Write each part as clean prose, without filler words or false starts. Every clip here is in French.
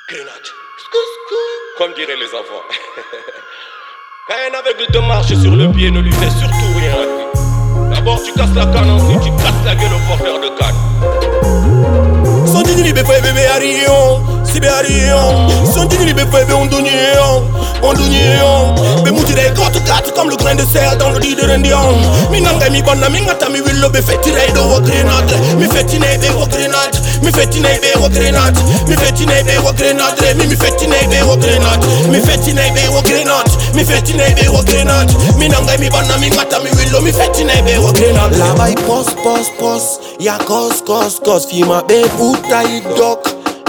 Grenade. Comme diraient les enfants. Quand un aveugle te marche sur le pied, ne lui fais surtout rien. D'abord tu casses la canne, ensuite tu casses la gueule au porteur de canne. Son dini bébé bébé arion, si bé arion. Son dini bébé bébé on donnion. Bé moutire gotu gatu comme le grain de sel dans le lit de rendion. Mi nanga mi bonna mi ngata mi willo be fetire do wo grenade. Mi fetine be wo grenade. Mi fetine be wo grenade. Mi fetine be wo grenade. Mi fetine be wo grenade. Mi fetine be wo grenade. Mi fetine be wo grenade. Mi nanga mi bonna mi ngata mi willo mi fetine be wo grenade. La bay pos. Ya cos. Fima be puta I dog.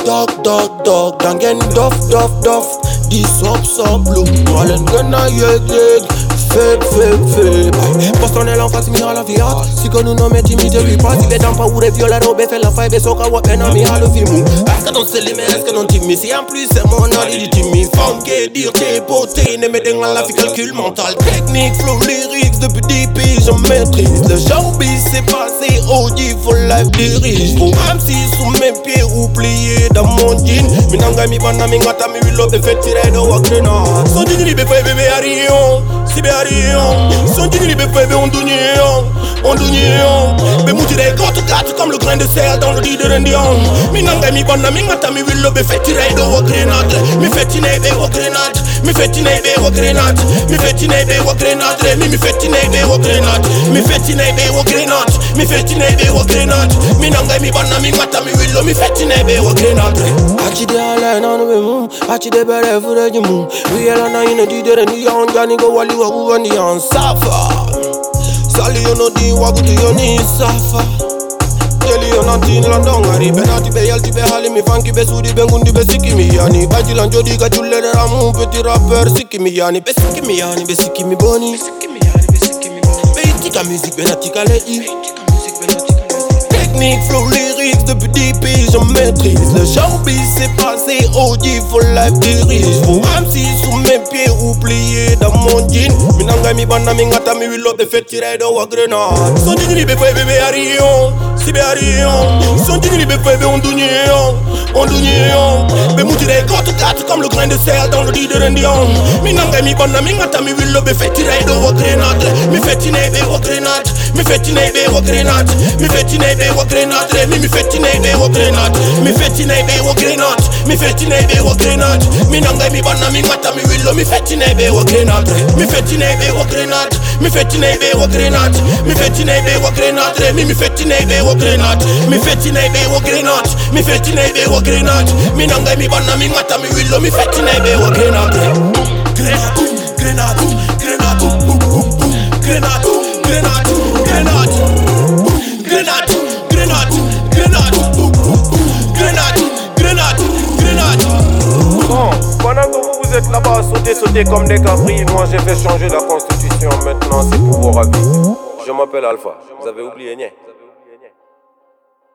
Dangen dof. Di sop blue. Malen gana yeg. Fake. Post on est l'enfant, si mi a la viande. Si que nous nommons timide, lui pas. Si les dents pas ou les viols, la robe fait la faille, mais so ka wapen a mi a le film. Est-ce que non c'est les mais est-ce que non timide? Si en plus c'est mon ali du timide. Femme qui dire t'es beauté, ne me dérange la vie calcul mental. Technique, flow, lyrics, depuis 10 pays, je maîtrise. Le showbiz c'est passé, OG for life dirige. Faut même si sous mes pieds oubliés dans mon jean. Mi nanga mi bana mi ngata mi willow de fait tirer de wakrena. Son dini bébé arion. Si bé arion, son dini bébé on donnion. Bé moutire gotu gatu comme le grain de sel dans le lit de rendion. Mi nanga mi bana mi ngata mi willow be fait tirer de wo grenade. Mi fetine be wo grenade. Mi fetine be wo grenade. Mi fetine be wo grenade. Mi fetine be wo grenade. Mi fetine be wo grenade. Mi fetine be wo grenade. Mi nanga mi bana mi ngata mi willow mi fetine be wo grenade. Achi de ala na no be mum. Achi de bere fure jimu. We ala na ina di de rendion. Jani go wali wa wani on safa. Sali yo no di wagu tu yo ni safa. Jeli yo na tin landong ari benati be yel ti be hali mi funky be sudi be ngundi be siki mi yani. Baji lan jodi ga chulle de ramu petit rappeur siki mi yani. Be siki mi yani be siki mi boni. Be itika musique benati kale i. Technique, flow, lyrics, depuis 10 pays, je maîtrise. Le showbiz c'est passé, OG for life dirige. Faut même si sous mes pieds oubliés dans mon jean. Mi nanga mi bana mi ngata mi willow be fait tirer de wa grenade. Son dini bébé arion, si bé arion. Son dini bébé on donnion. Bé moutire gotu gatu comme le grain de sel dans le lit de rendion. Mi nanga mi bana mi ngata mi willow be fait tirer de wa grenade. Mi fetine be wo grenade. Mi fetine be wo grenade. Mi fetine be wo grenade. Mi fetine be wo grenade. Mi fetine be wo grenade. Mi fetine be wo grenade. Mi nanga mi bana mi ngata mi willow mi fetine be wo grenade. Mi fetine be wo grenade. Mi fetine be wo grenade. Mi fetine be wo grenade. Mi fetine be wo grenade. Mi fetine be wo grenade. Mi fetine be wo grenade. Mi nanga mi bana mi ngata mi willow mi fetine be wo grenade. Grenade. Bon, pendant que vous êtes là-bas à sauter comme des capris, moi j'ai fait changer la constitution. Maintenant c'est pour vos avis. Je m'appelle Alpha, vous avez oublié, nie?